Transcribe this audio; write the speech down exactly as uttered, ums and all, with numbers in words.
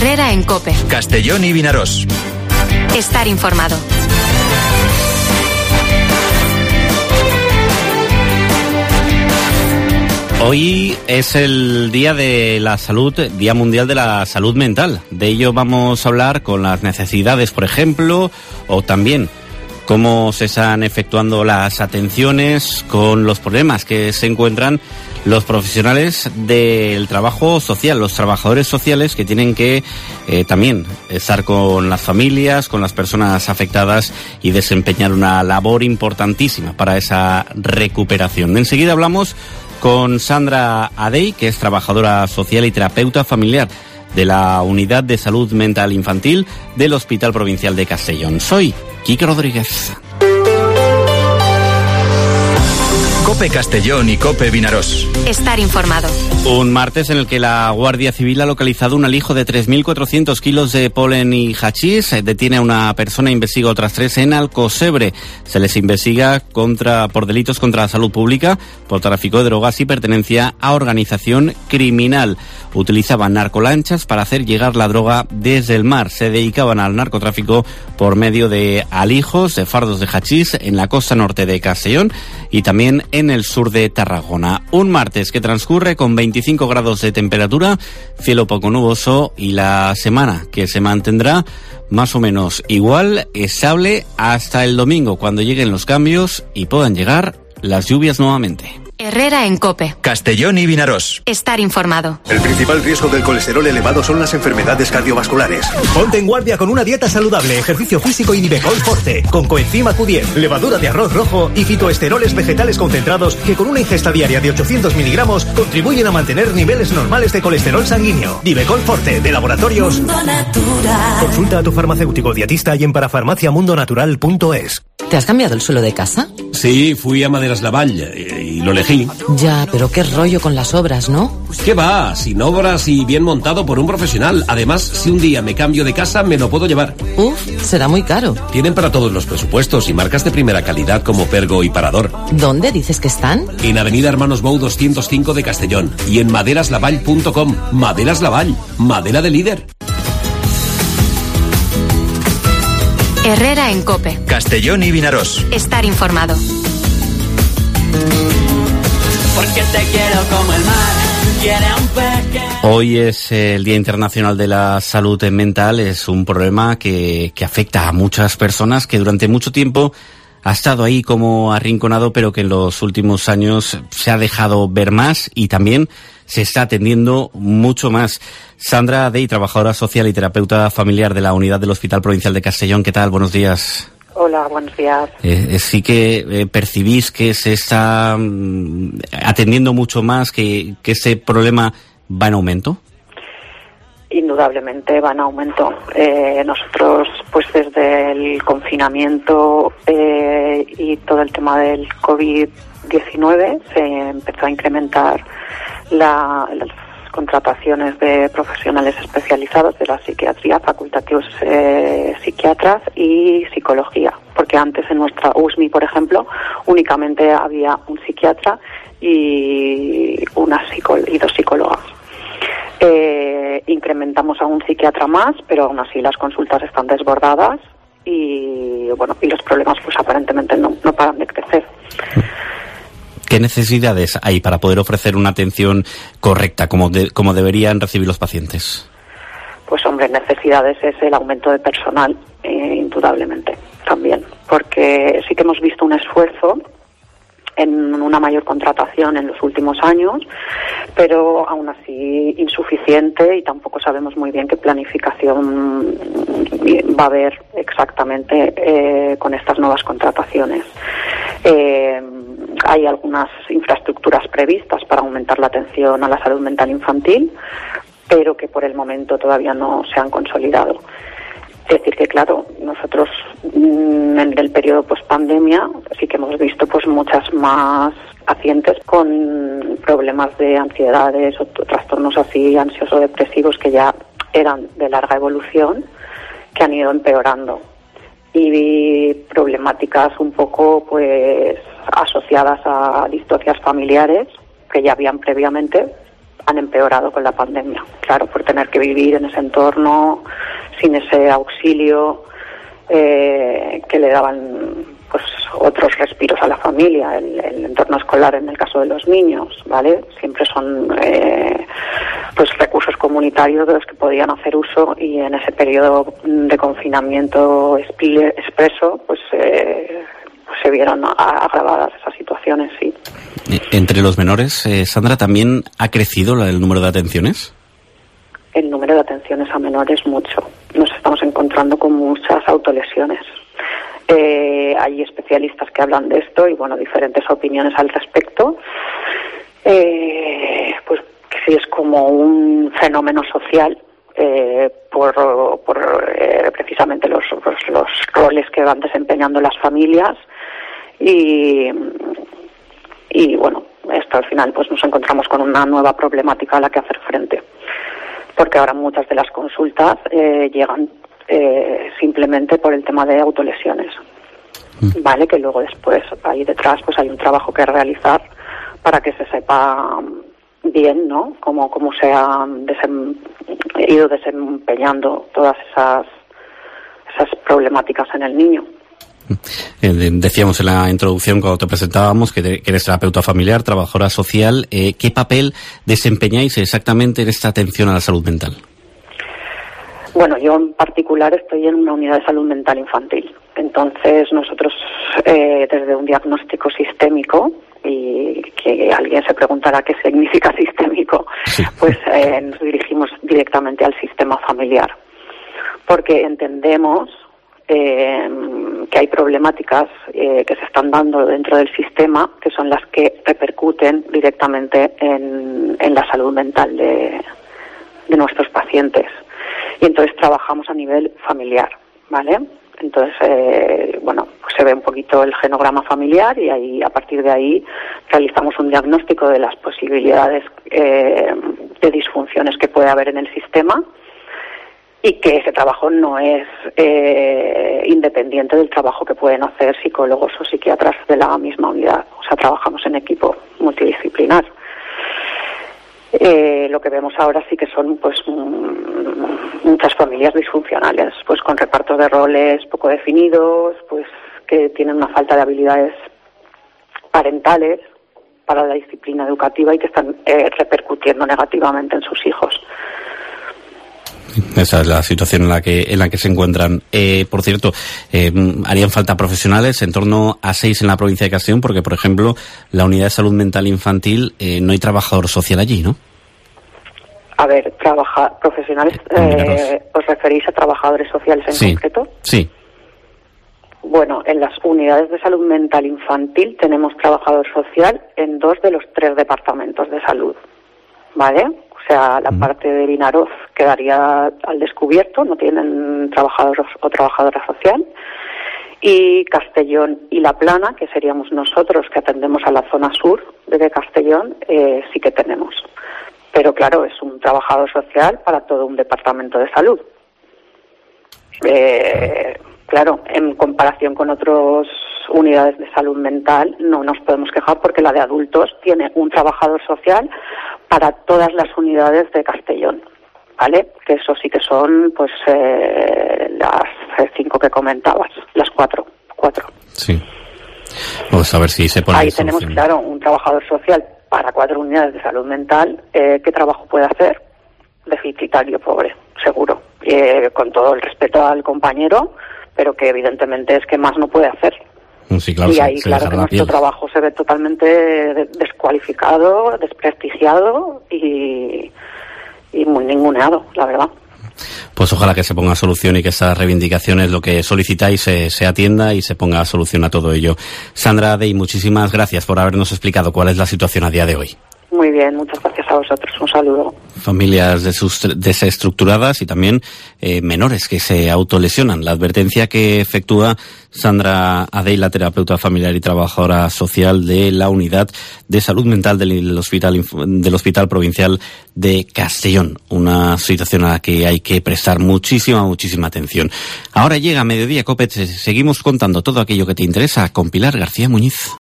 Herrera en COPE. Castellón y Vinarós. Estar informado. Hoy es el Día de la Salud, Día Mundial de la Salud Mental. De ello vamos a hablar con las necesidades, por ejemplo, o también cómo se están efectuando las atenciones con los problemas que se encuentran los profesionales del trabajo social, los trabajadores sociales que tienen que eh, también estar con las familias, con las personas afectadas y desempeñar una labor importantísima para esa recuperación. Enseguida hablamos con Sandra Adey, que es trabajadora social y terapeuta familiar de la Unidad de Salud Mental Infantil del Hospital Provincial de Castellón. Soy Quique Rodríguez. COPE Castellón y COPE Vinarós. Estar informado. Un martes en el que la Guardia Civil ha localizado un alijo de tres mil cuatrocientos kilos de polen y hachís. Detiene a una persona e investiga otras tres en Alcocebre. Se les investiga contra por delitos contra la salud pública, por tráfico de drogas y pertenencia a organización criminal. Utilizaban narcolanchas para hacer llegar la droga desde el mar. Se dedicaban al narcotráfico por medio de alijos, de fardos de hachís en la costa norte de Castellón y también en el sur de Tarragona. Un martes que transcurre con veinticinco grados de temperatura, cielo poco nuboso y la semana que se mantendrá más o menos igual, estable hasta el domingo, cuando lleguen los cambios y puedan llegar las lluvias nuevamente. Herrera en COPE. Castellón y Vinarós. Estar informado. El principal riesgo del colesterol elevado son las enfermedades cardiovasculares. Ponte en guardia con una dieta saludable, ejercicio físico y Nivecol Forte, con coenzima Q diez, levadura de arroz rojo y fitoesteroles vegetales concentrados que con una ingesta diaria de ochocientos miligramos contribuyen a mantener niveles normales de colesterol sanguíneo. Nivecol Forte, de Laboratorios Mundo Natural. Consulta a tu farmacéutico dietista y en parafarmacia mundo natural punto es. ¿Te has cambiado el suelo de casa? Sí, fui a Maderas Lavall y, y lo elegí. Ya, pero qué rollo con las obras, ¿no? ¿Qué va? Sin obras y bien montado por un profesional. Además, si un día me cambio de casa, me lo puedo llevar. Uf, será muy caro. Tienen para todos los presupuestos y marcas de primera calidad como Pergo y Parador. ¿Dónde dices que están? En Avenida Hermanos Bou doscientos cinco de Castellón y en maderas lavall punto com. Maderas Lavall, madera de líder. Herrera en COPE. Castellón y Vinarós. Estar informado. Porque te quiero como el mar, quiere un pez que... Hoy es el Día Internacional de la Salud Mental. Es un problema que, que afecta a muchas personas, que durante mucho tiempo ha estado ahí como arrinconado, pero que en los últimos años se ha dejado ver más y también se está atendiendo mucho más. Sandra Adey, trabajadora social y terapeuta familiar de la Unidad del Hospital Provincial de Castellón. ¿Qué tal? Buenos días. Hola, buenos días. Eh, sí que eh, percibís que se está mm, atendiendo mucho más, que, que ese problema va en aumento. Indudablemente va en aumento. Eh, nosotros, pues desde el confinamiento eh, y todo el tema del covid diecinueve, se empezó a incrementar la, las contrataciones de profesionales especializados de la psiquiatría, facultativos eh, psiquiatras y psicología, porque antes en nuestra U S M I, por ejemplo, únicamente había un psiquiatra y, una psicó- y dos psicólogas. Eh, incrementamos a un psiquiatra más, pero aún así las consultas están desbordadas y bueno, y los problemas pues aparentemente no, no paran de crecer. ¿Qué necesidades hay para poder ofrecer una atención correcta, como, de, como deberían recibir los pacientes? Pues hombre, necesidades es el aumento de personal, eh, indudablemente, también, porque sí que hemos visto un esfuerzo en una mayor contratación en los últimos años, pero aún así insuficiente y tampoco sabemos muy bien qué planificación va a haber exactamente eh, con estas nuevas contrataciones. Eh, hay algunas infraestructuras previstas para aumentar la atención a la salud mental infantil, pero que por el momento todavía no se han consolidado. Es decir que, claro, nosotros en el periodo post-pandemia sí que hemos visto pues muchas más pacientes con problemas de ansiedades o trastornos así ansioso-depresivos que ya eran de larga evolución, que han ido empeorando. Y problemáticas un poco pues asociadas a distorsias familiares que ya habían previamente, han empeorado con la pandemia. Claro, por tener que vivir en ese entorno, sin ese auxilio eh, que le daban pues otros respiros a la familia, el, el entorno escolar en el caso de los niños, ¿vale? Siempre son eh, pues recursos comunitarios de los que podían hacer uso, y en ese periodo de confinamiento expreso pues, eh, pues se vieron agravadas esas situaciones, sí. Entre los menores, eh, Sandra, ¿también ha crecido el número de atenciones? El número de atenciones a menores mucho. Nos estamos encontrando con muchas autolesiones. Eh, hay especialistas que hablan de esto y, bueno, diferentes opiniones al respecto. Eh, pues que sí es como un fenómeno social eh, por, por eh, precisamente los, los, los roles que van desempeñando las familias y, y, bueno, esto al final pues nos encontramos con una nueva problemática a la que hacer frente. Porque ahora muchas de las consultas eh, llegan Eh, simplemente por el tema de autolesiones, mm. vale, que luego después ahí detrás pues hay un trabajo que realizar para que se sepa bien, ¿no?, cómo, cómo se han desem- ido desempeñando todas esas esas problemáticas en el niño. Eh, decíamos en la introducción cuando te presentábamos que, te, que eres terapeuta familiar, trabajadora social. Eh, ¿Qué papel desempeñáis exactamente en esta atención a la salud mental? Bueno, yo en particular estoy en una unidad de salud mental infantil. Entonces nosotros eh, desde un diagnóstico sistémico, y que alguien se preguntará qué significa sistémico, sí. pues eh, nos dirigimos directamente al sistema familiar. Porque entendemos eh, que hay problemáticas eh, que se están dando dentro del sistema que son las que repercuten directamente en, en la salud mental de, de nuestros pacientes. Y entonces trabajamos a nivel familiar, ¿vale? Entonces, eh, bueno, pues se ve un poquito el genograma familiar y ahí, a partir de ahí, realizamos un diagnóstico de las posibilidades eh, de disfunciones que puede haber en el sistema, y que ese trabajo no es eh, independiente del trabajo que pueden hacer psicólogos o psiquiatras de la misma unidad. O sea, trabajamos en equipo multidisciplinar. Eh, lo que vemos ahora sí que son pues m- muchas familias disfuncionales, pues con repartos de roles poco definidos, pues que tienen una falta de habilidades parentales para la disciplina educativa y que están eh, repercutiendo negativamente en sus hijos. Esa es la situación en la que en la que se encuentran. Eh, por cierto, eh, harían falta profesionales, en torno a seis en la provincia de Castellón, porque, por ejemplo, la unidad de salud mental infantil, eh, no hay trabajador social allí, ¿no? A ver, trabaja, profesionales, eh, ¿os referís a trabajadores sociales en sí, concreto? Sí. Bueno, en las unidades de salud mental infantil tenemos trabajador social en dos de los tres departamentos de salud, ¿vale? O sea, la mm. parte de Vinaroz quedaría al descubierto, no tienen trabajador o trabajadora social. Y Castellón y La Plana, que seríamos nosotros que atendemos a la zona sur de Castellón, eh, sí que tenemos. Pero claro, es un trabajador social para todo un departamento de salud. Eh, claro, en comparación con otras unidades de salud mental, no nos podemos quejar porque la de adultos tiene un trabajador social para todas las unidades de Castellón, ¿vale? Que eso sí que son, pues, eh, las cinco que comentabas, las cuatro, cuatro. Sí. Vamos a ver si se pone ahí tenemos, claro, un trabajador social para cuatro unidades de salud mental. Eh, ¿Qué trabajo puede hacer? Deficitario, pobre, seguro. Eh, con todo el respeto al compañero, pero que evidentemente es que más no puede hacer. Sí, claro, y ahí, se, se claro, que nuestro trabajo se ve totalmente descualificado, desprestigiado y, y muy ninguneado, la verdad. Pues ojalá que se ponga solución y que esas reivindicaciones, lo que solicitáis, se, se atienda y se ponga solución a todo ello. Sandra Dey, muchísimas gracias por habernos explicado cuál es la situación a día de hoy. Muy bien, muchas gracias a vosotros. Un saludo. Familias desestructuradas y también eh, menores que se autolesionan. La advertencia que efectúa Sandra Dey, la terapeuta familiar y trabajadora social de la Unidad de Salud Mental del Hospital, del Hospital Provincial de Castellón. Una situación a la que hay que prestar muchísima, muchísima atención. Ahora llega Mediodía Cope, seguimos contando todo aquello que te interesa con Pilar García Muñiz.